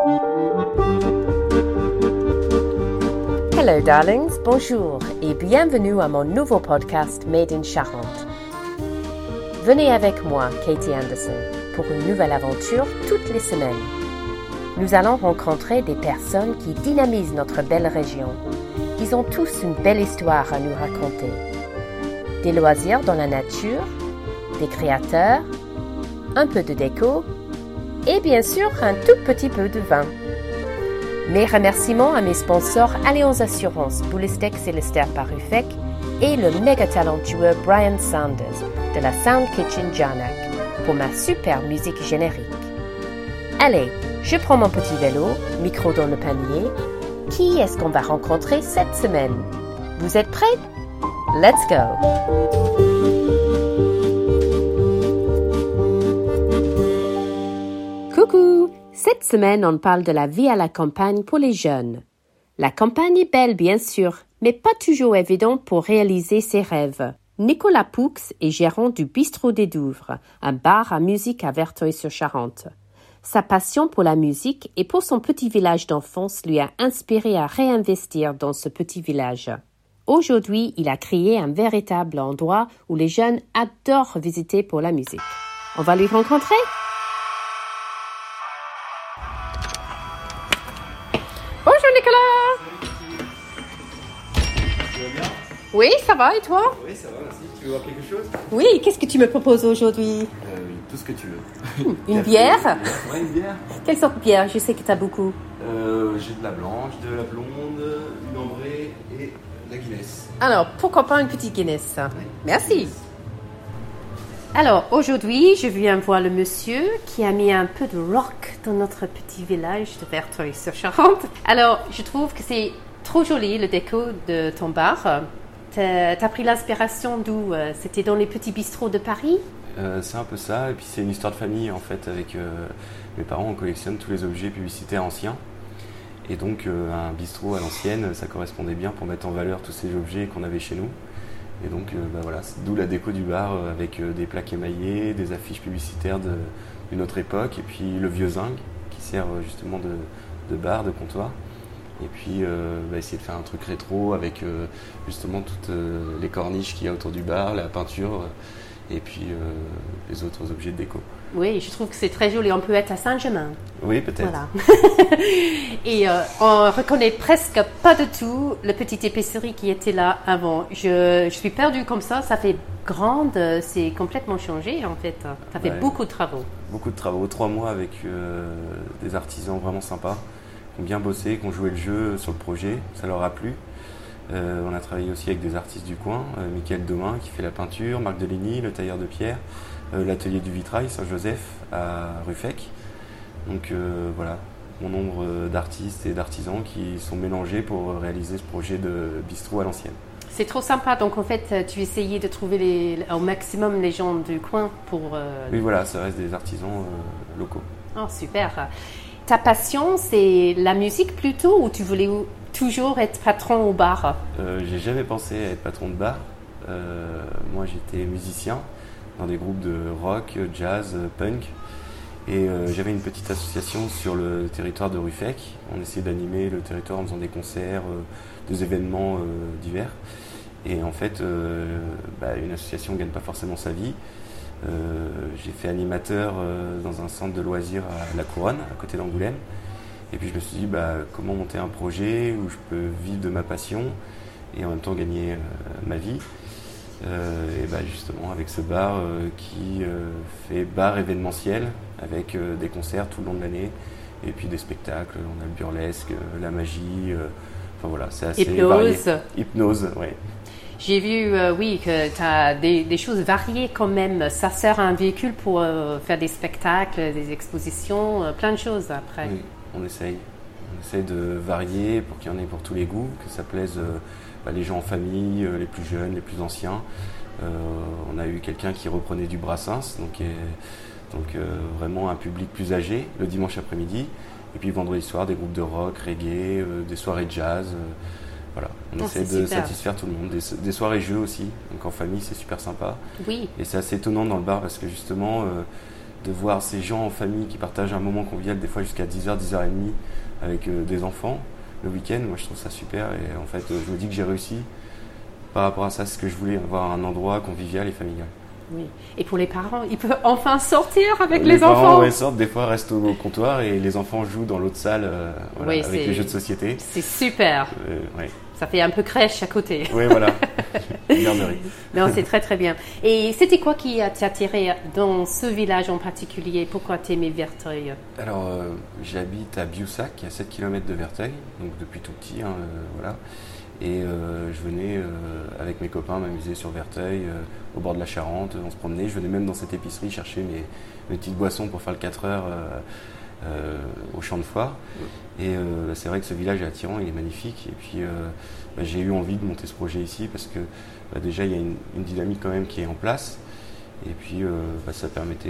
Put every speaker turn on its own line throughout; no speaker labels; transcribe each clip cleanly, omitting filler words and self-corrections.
Hello darlings, bonjour et bienvenue à mon nouveau podcast Made in Charente. Venez avec moi, Katie Anderson, pour une nouvelle aventure toutes les semaines. Nous allons rencontrer des personnes qui dynamisent notre belle région. Ils ont tous une belle histoire à nous raconter. Des loisirs dans la nature, des créateurs, un peu de déco et bien sûr un tout petit peu de vin. Mes remerciements à mes sponsors Allianz Assurance, Boulestec Célestin par Ruffec et le méga talentueux Brian Sanders de la Sound Kitchen Jarnac pour ma super musique générique. Allez, je prends mon petit vélo, micro dans le panier. Qui est-ce qu'on va rencontrer cette semaine? Vous êtes prêts? Let's go! Coucou! Cette semaine, on parle de la vie à la campagne pour les jeunes. La campagne est belle, bien sûr, mais pas toujours évident pour réaliser ses rêves. Nicolas Poux est gérant du Bistrot des Douvres, un bar à musique à Verteuil-sur-Charente. Sa passion pour la musique et pour son petit village d'enfance lui a inspiré à réinvestir dans ce petit village. Aujourd'hui, il a créé un véritable endroit où les jeunes adorent visiter pour la musique. On va lui rencontrer? Bonjour Nicolas!
Tu vas bien?
Oui, ça va et toi?
Oui, ça va, merci. Tu veux voir quelque chose?
Oui, qu'est-ce que tu me proposes aujourd'hui?
Oui, tout ce que tu veux.
Une bière?
Ouais, une bière.
Quelle sorte de bière? Je sais que tu as beaucoup.
J'ai de la blanche, de la blonde, une ambrée et la Guinness.
Alors, pourquoi pas une petite Guinness?
Oui.
Merci. Alors, aujourd'hui, je viens voir le monsieur qui a mis un peu de rock dans notre petit village de Verteuil-sur-Charente. Alors, je trouve que c'est trop joli le déco de ton bar. T'as pris l'inspiration d'où? C'était dans les petits bistrots de Paris?
C'est un peu ça, et puis c'est une histoire de famille en fait. Avec mes parents, on collectionne tous les objets publicitaires anciens. Et donc, un bistrot à l'ancienne, ça correspondait bien pour mettre en valeur tous ces objets qu'on avait chez nous. Et donc, voilà, d'où la déco du bar avec des plaques émaillées, des affiches publicitaires d'une autre époque, et puis le vieux zinc qui sert justement de bar, de comptoir. Et puis, essayer de faire un truc rétro avec justement toutes les corniches qu'il y a autour du bar, la peinture, et puis les autres objets de déco.
Oui, je trouve que c'est très joli. On peut être à Saint-Germain.
Oui, peut-être.
Voilà. Et on reconnaît presque pas du tout la petite épicerie qui était là avant. Je suis perdue comme ça fait grande, c'est complètement changé en fait. Ça fait beaucoup de travaux.
Beaucoup de travaux, 3 mois avec des artisans vraiment sympas, qui ont bien bossé, qui ont joué le jeu sur le projet, ça leur a plu. On a travaillé aussi avec des artistes du coin, Mickaël Domain qui fait la peinture, Marc Deligny, le tailleur de pierre, l'atelier du vitrail Saint-Joseph à Ruffec. Donc voilà, mon nombre d'artistes et d'artisans qui sont mélangés pour réaliser ce projet de bistrot à l'ancienne.
C'est trop sympa, donc en fait tu essayais de trouver au maximum les gens du coin pour...
Oui voilà, ça reste des artisans locaux.
Oh super. Ta passion c'est la musique plutôt ou tu voulais toujours être patron au bar?
J'ai jamais pensé à être patron de bar. Moi j'étais musicien dans des groupes de rock, jazz, punk. Et j'avais une petite association sur le territoire de Ruffec. On essayait d'animer le territoire en faisant des concerts, des événements divers. Et en fait, une association ne gagne pas forcément sa vie. J'ai fait animateur dans un centre de loisirs à La Couronne, à côté d'Angoulême. Et puis je me suis dit, comment monter un projet où je peux vivre de ma passion et en même temps gagner ma vie. Justement avec ce bar qui fait bar événementiel avec des concerts tout le long de l'année et puis des spectacles, on a le burlesque, la magie, c'est assez varié. Hypnose, oui.
J'ai vu, que tu as des choses variées quand même. Ça sert à un véhicule pour faire des spectacles, des expositions, plein de choses après.
Oui, on essaye de varier pour qu'il y en ait pour tous les goûts, que ça plaise les gens en famille, les plus jeunes, les plus anciens. On a eu quelqu'un qui reprenait du Brassens, donc vraiment un public plus âgé le dimanche après-midi. Et puis vendredi soir, des groupes de rock, reggae, des soirées jazz. Voilà, on essaie de satisfaire tout le monde. Des soirées jeux aussi, donc en famille c'est super sympa.
Oui.
Et c'est assez étonnant dans le bar parce que justement de voir ces gens en famille qui partagent un moment convivial, des fois jusqu'à 10h, 10h30 avec des enfants le week-end. Moi, je trouve ça super et en fait, je me dis que j'ai réussi par rapport à ça. C'est ce que je voulais, avoir un endroit convivial et familial.
Oui. Et pour les parents, ils peuvent enfin sortir avec les
parents,
enfants.
Les parents sortent, des fois restent au comptoir et les enfants jouent dans l'autre salle avec les jeux de société.
C'est super.
Ouais.
Ça fait un peu crèche à côté.
Oui, voilà. Garderie.
Non, c'est très très bien. Et c'était quoi qui t'a attiré dans ce village en particulier? Pourquoi t'aimais Verteuil?
Alors, j'habite à Biussac, à 7 km de Verteuil, donc depuis tout petit, voilà. Et je venais avec mes copains m'amuser sur Verteuil, au bord de la Charente, on se promenait. Je venais même dans cette épicerie chercher mes petites boissons pour faire le 4 heures au champ de foire. Et c'est vrai que ce village est attirant, il est magnifique. Et puis j'ai eu envie de monter ce projet ici parce que déjà il y a une dynamique quand même qui est en place. Et puis ça permettait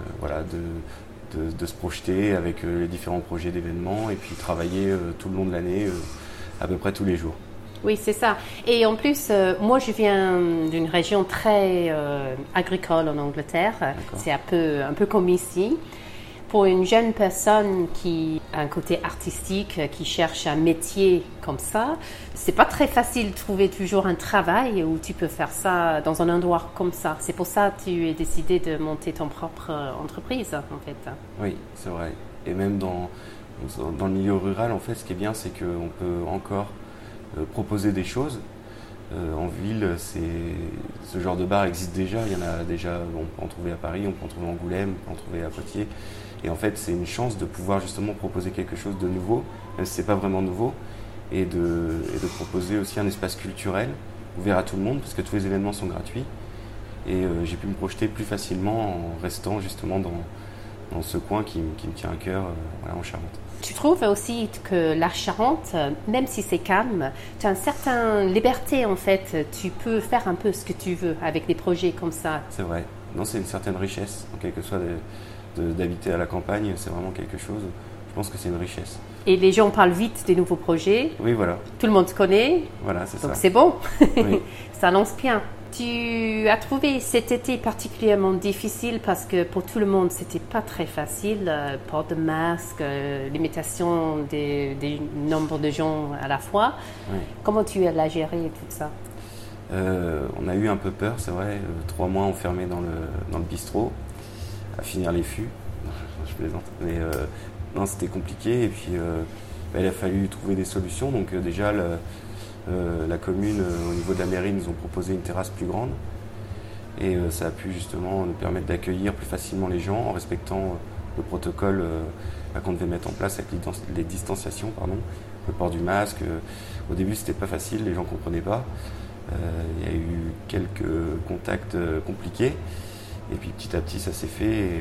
de se projeter avec les différents projets d'événements et puis travailler tout le long de l'année, à peu près tous les jours.
Oui, c'est ça. Et en plus, moi, je viens d'une région très agricole en Angleterre. D'accord. C'est un peu comme ici. Pour une jeune personne qui a un côté artistique, qui cherche un métier comme ça, c'est pas très facile de trouver toujours un travail où tu peux faire ça dans un endroit comme ça. C'est pour ça que tu as décidé de monter ton propre entreprise, en fait.
Oui, c'est vrai. Et même dans le milieu rural, en fait, ce qui est bien, c'est qu'on peut encore proposer des choses. En ville, ce genre de bar existe déjà. Il y en a déjà, on peut en trouver à Paris, on peut en trouver à Angoulême, on peut en trouver à Poitiers. Et en fait, c'est une chance de pouvoir justement proposer quelque chose de nouveau, même si c'est pas vraiment nouveau, et de proposer aussi un espace culturel ouvert à tout le monde, parce que tous les événements sont gratuits. Et j'ai pu me projeter plus facilement en restant justement dans ce coin qui me tient à cœur, en Charente.
Tu trouves aussi que la Charente, même si c'est calme, tu as une certaine liberté en fait. Tu peux faire un peu ce que tu veux avec des projets comme ça.
C'est vrai. Non, c'est une certaine richesse, en quelque sorte, d'habiter à la campagne. C'est vraiment quelque chose. Je pense que c'est une richesse.
Et les gens parlent vite des nouveaux projets.
Oui, voilà.
Tout le monde se connaît.
Voilà, c'est ça.
Donc c'est bon.
Oui. Ça
lance bien. Tu as trouvé cet été particulièrement difficile parce que pour tout le monde, c'était pas très facile. Port de masque, limitation des nombres de gens à la fois. Oui. Comment tu as géré tout ça?
On a eu un peu peur, c'est vrai. 3 mois enfermés dans le bistrot, à finir les fûts. Je plaisante. Mais non, c'était compliqué. Et puis, il a fallu trouver des solutions. Donc déjà, la commune, au niveau de la mairie, nous ont proposé une terrasse plus grande et ça a pu justement nous permettre d'accueillir plus facilement les gens en respectant le protocole qu'on devait mettre en place avec les distanciations, le port du masque. Au début, c'était pas facile, les gens comprenaient pas. Il y a eu quelques contacts compliqués et puis petit à petit, ça s'est fait. Et,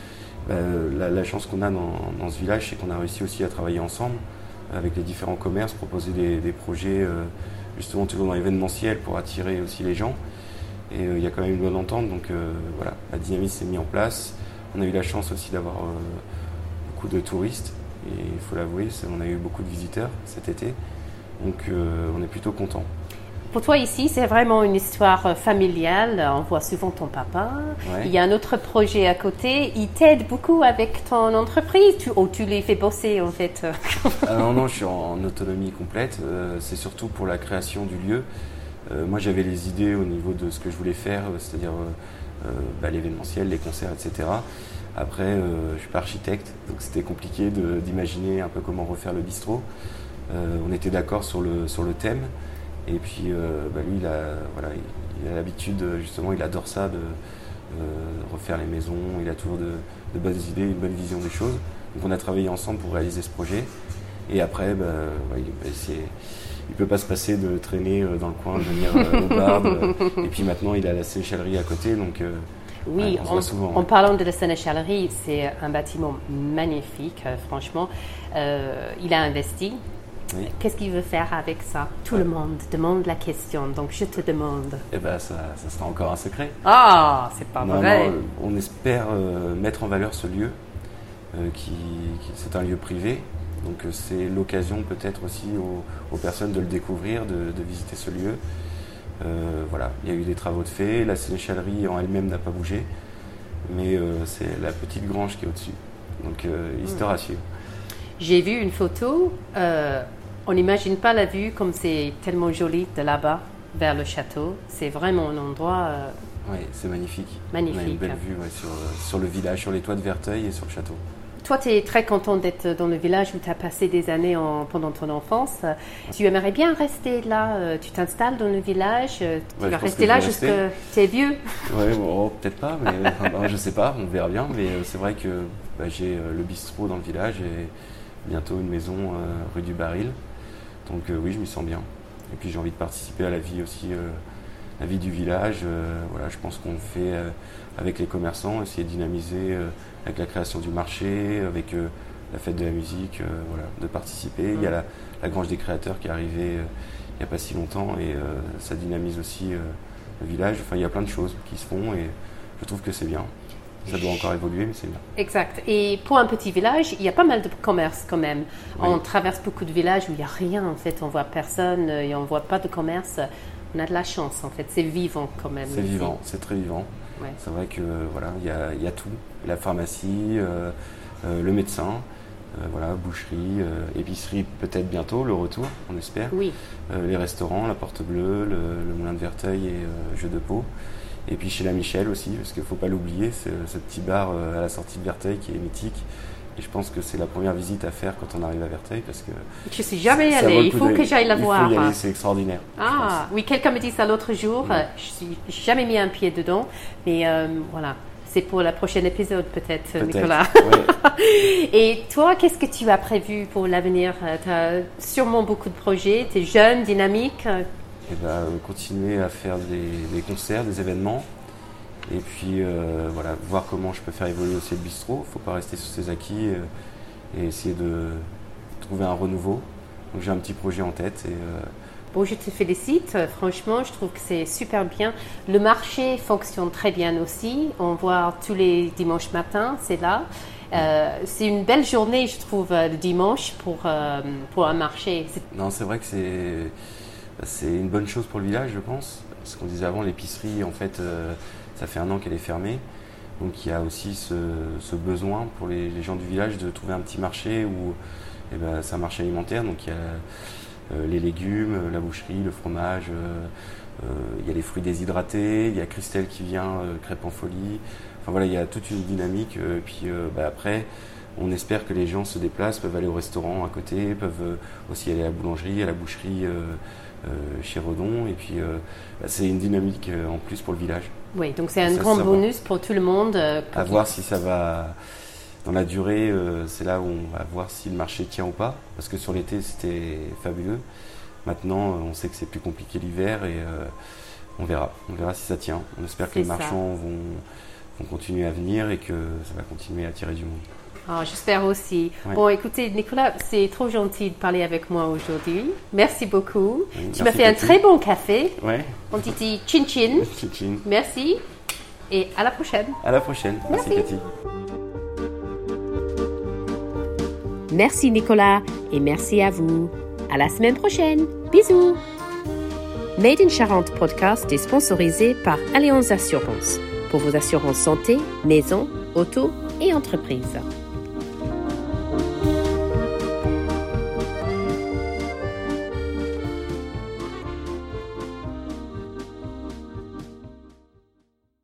la chance qu'on a dans ce village, c'est qu'on a réussi aussi à travailler ensemble avec les différents commerces, proposer des projets justement toujours dans l'événementiel pour attirer aussi les gens. Et il y a quand même une bonne entente, donc voilà, la dynamique s'est mise en place. On a eu la chance aussi d'avoir beaucoup de touristes, et il faut l'avouer, on a eu beaucoup de visiteurs cet été, donc on est plutôt content.
Pour toi ici, c'est vraiment une histoire familiale. On voit souvent ton papa. Ouais. Il y a un autre projet à côté. Il t'aide beaucoup avec ton entreprise ou tu les fais bosser en fait?
Non, je suis en autonomie complète. C'est surtout pour la création du lieu. Moi, j'avais les idées au niveau de ce que je voulais faire, c'est-à-dire l'événementiel, les concerts, etc. Après, je ne suis pas architecte, donc c'était compliqué d'imaginer un peu comment refaire le bistrot. On était d'accord sur le thème. Et puis lui, il a l'habitude, justement, il adore ça, de refaire les maisons, il a toujours de bonnes idées, une bonne vision des choses. Donc on a travaillé ensemble pour réaliser ce projet. Et après, il peut pas se passer de traîner dans le coin, de venir au bar. Et puis maintenant, il a la sénéchalerie à côté, donc
oui,
on se voit souvent.
En parlant de la sénéchalerie, c'est un bâtiment magnifique, franchement. Il a investi. Oui. Qu'est-ce qu'il veut faire avec ça? Tout le monde demande la question, donc je te demande.
Eh bien, ça sera encore un secret.
Ah, c'est pas vrai.
Non, on espère mettre en valeur ce lieu, c'est un lieu privé, donc c'est l'occasion peut-être aussi aux personnes de le découvrir, de visiter ce lieu. Voilà, il y a eu des travaux de fait, la sénéchalerie en elle-même n'a pas bougé, mais c'est la petite grange qui est au-dessus. Donc, histoire à suivre.
J'ai vu une photo. On n'imagine pas la vue comme c'est tellement joli de là-bas vers le château. C'est vraiment un endroit...
Oui, c'est magnifique.
Magnifique.
On a une belle vue sur le village, sur les toits de Verteuil et sur le château.
Toi, tu es très content d'être dans le village où tu as passé des années pendant ton enfance. Tu aimerais bien rester là. Tu t'installes dans le village. Tu vas rester là jusqu'à tu es vieux.
Oui, bon, peut-être pas, mais je ne sais pas. On verra bien. Mais c'est vrai que j'ai le bistrot dans le village et bientôt une maison rue du Baril. Donc oui, je m'y sens bien. Et puis j'ai envie de participer à la vie aussi, la vie du village. Voilà, je pense qu'on fait avec les commerçants, essayer de dynamiser avec la création du marché, avec la fête de la musique, voilà, de participer. Il y a la Grange des créateurs qui est arrivée il n'y a pas si longtemps et ça dynamise aussi le village. Enfin, il y a plein de choses qui se font et je trouve que c'est bien. Ça doit encore évoluer, mais c'est bien.
Exact. Et pour un petit village, il y a pas mal de commerce quand même. Oui. On traverse beaucoup de villages où il n'y a rien en fait. On voit personne et on ne voit pas de commerce. On a de la chance en fait. C'est vivant quand même.
C'est vivant, c'est très vivant. Ouais. C'est vrai que voilà, il y a tout. La pharmacie, le médecin, voilà, boucherie, épicerie peut-être bientôt, le retour, on espère.
Oui.
Les restaurants, la Porte Bleue, le Moulin de Verteuil et Jeu de Pau. Et puis chez la Michel aussi, parce qu'il ne faut pas l'oublier, c'est ce petit bar à la sortie de Verteuil qui est mythique. Et je pense que c'est la première visite à faire quand on arrive à Verteuil parce que...
Je ne suis jamais allée, il faut que j'aille la voir.
Il faut y aller, c'est extraordinaire.
Ah, oui, quelqu'un me dit ça l'autre jour, je n'ai jamais mis un pied dedans, mais voilà, c'est pour le prochain épisode peut-être. Nicolas. Ouais. Et toi, qu'est-ce que tu as prévu pour l'avenir? Tu as sûrement beaucoup de projets, tu es jeune, dynamique.
Continuer à faire des concerts, des événements. Et puis voilà, voir comment je peux faire évoluer aussi le bistrot. Il ne faut pas rester sur ses acquis et essayer de trouver un renouveau. Donc j'ai un petit projet en tête.
Bon, je te félicite. Franchement, je trouve que c'est super bien. Le marché fonctionne très bien aussi. On voit tous les dimanches matins, c'est là. C'est une belle journée, je trouve, le dimanche pour un marché.
Non, c'est vrai que c'est une bonne chose pour le village, je pense. Ce qu'on disait avant, l'épicerie, en fait, ça fait 1 an qu'elle est fermée. Donc il y a aussi ce besoin pour les gens du village de trouver un petit marché où c'est un marché alimentaire. Donc il y a les légumes, la boucherie, le fromage, il y a les fruits déshydratés, il y a Christelle qui vient, crêpes en folie. Enfin voilà, il y a toute une dynamique. Puis après, on espère que les gens se déplacent, peuvent aller au restaurant à côté, peuvent aussi aller à la boulangerie, à la boucherie chez Redon. Et puis c'est une dynamique en plus pour le village.
Oui, donc c'est un grand bonus pour tout le monde.
À voir si ça va, dans la durée, c'est là où on va voir si le marché tient ou pas. Parce que sur l'été, c'était fabuleux. Maintenant, on sait que c'est plus compliqué l'hiver et on verra si ça tient. On espère que les marchands vont continuer à venir et que ça va continuer à attirer du monde.
Oh, j'espère aussi. Ouais. Bon, écoutez, Nicolas, c'est trop gentil de parler avec moi aujourd'hui. Merci beaucoup. Oui, tu m'as fait un très bon café.
Ouais.
On dit chin-chin.
Chin-chin.
Merci. Et à la prochaine.
À la prochaine. Merci Cathy.
Merci Nicolas et merci à vous. À la semaine prochaine. Bisous. Made in Charente podcast est sponsorisé par Allianz Assurance pour vos assurances santé, maison, auto et entreprise.